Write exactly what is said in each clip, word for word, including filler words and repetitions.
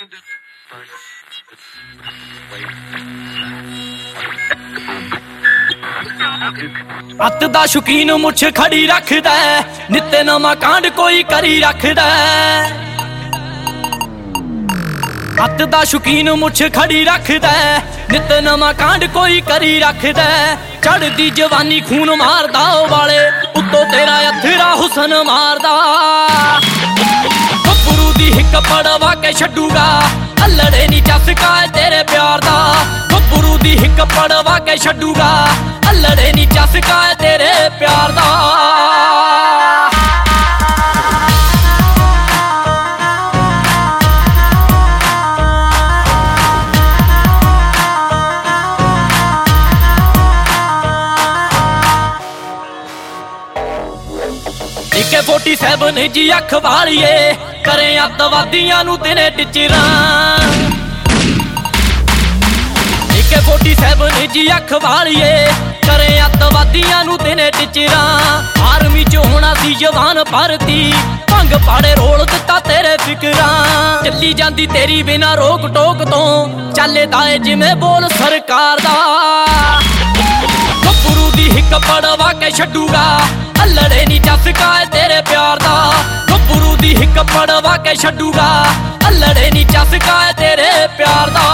अत दा शौकीन मुछ खड़ी रखदा नित नवा कांड कोई करी रखदा। अत दा शौकीन मुछ खड़ी रखदा नित नवा कांड कोई करी रखदा। चढ़दी जवानी खून मारदा वाले उत्तों तेरा अथरा हुसन मारदा। गब्बरू दी हिक पड़वा के छड्डूगा अल्लड़े नी चसका तेरे प्यार दा। गब्बरू दी हिक पड़वा के छड्डूगा अल्लड़े नी चसका तेरे प्यार दा। ए फोर्टी सेवन जी अख वालिए करे अतवादियां नू तेने टिचरां। ए फोर्टी सेवन जी अख वालिए करे अतवादियां नू तेने टिचरां। आर्मी च होना सी जवान भरती भंग पाड़े रोल दिता तेरे फिकरां। चली जांदी तेरी बिना रोक टोक तो चले दाए जिवें बोल सरकार दा। गब्बरू दी हिक पड़वा के छड्डूगा अल्लड़े नी चसका तेरे प्यार दा। गब्बरू दी हिक पड़वा के छड्डूगा अल्लड़े नी चसका तेरे प्यार दा।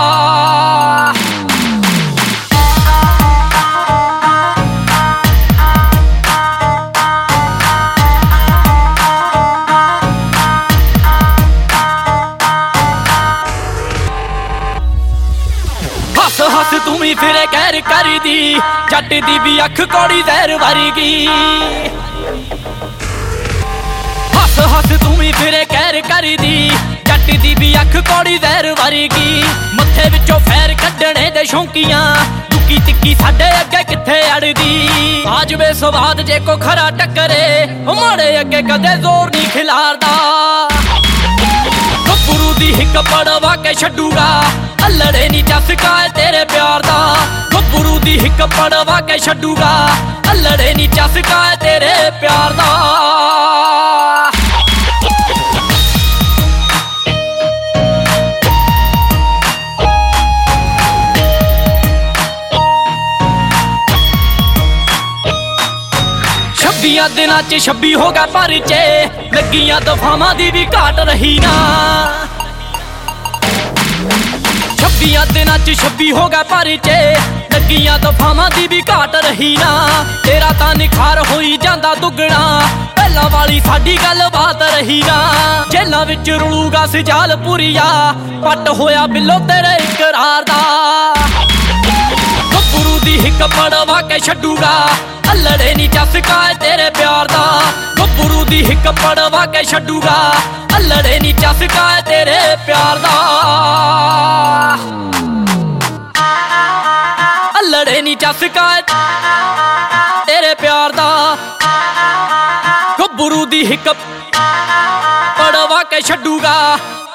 हस हस तुम्ही फिरे कहर करी दी जट दी भी अख कौड़ी जहर वर्गी। हस हस तुम्ही फिरे कहर करी दी जट दी भी अख कौड़ी जहर वर्गी। मत्थे विचों फैर कड्डणे दे शौंकियां टुकी तिक्की साडे अगे किथे अड़दी। आज वे स्वाद जे को खरा टक्करे माड़े अगे कदे जोर नहीं खिलारदा। गब्बरू दी हिक पड़वा के छड्डूगा अल्लड़े नी चसका तेरे प्यार दा। गब्बरू दी हिक पड़वा के छड्डूगा अल्लड़े नी चसका तेरे प्यार दा। छब्बियां दिनां च छब्बी हो गया परचे लगियां दफावां दी भी घाट रही ना। छब्बियां दिनां च छब्बी हो गया परचे लगियां दफावां दी भी घाट रही ना। तेरा तां निखार होई जांदा दुगना पहला वाली साडी गल बात रही ना। जेलां विच रुलूगा सिजाल पुरिया पट होया बिलो तेरे इकरार दा। गब्बरू दी हिक पड़वा के छड्डूगा अल्लड़े नी चसका तेरे प्यार दा। गब्बरू दी हिक पड़वा के छड्डूगा अल्लड़े नी चसका तेरे प्यार दा। अल्लड़े नी चसका तेरे प्यार दा। गब्बरू दी हिक पड़वा के छड्डूगा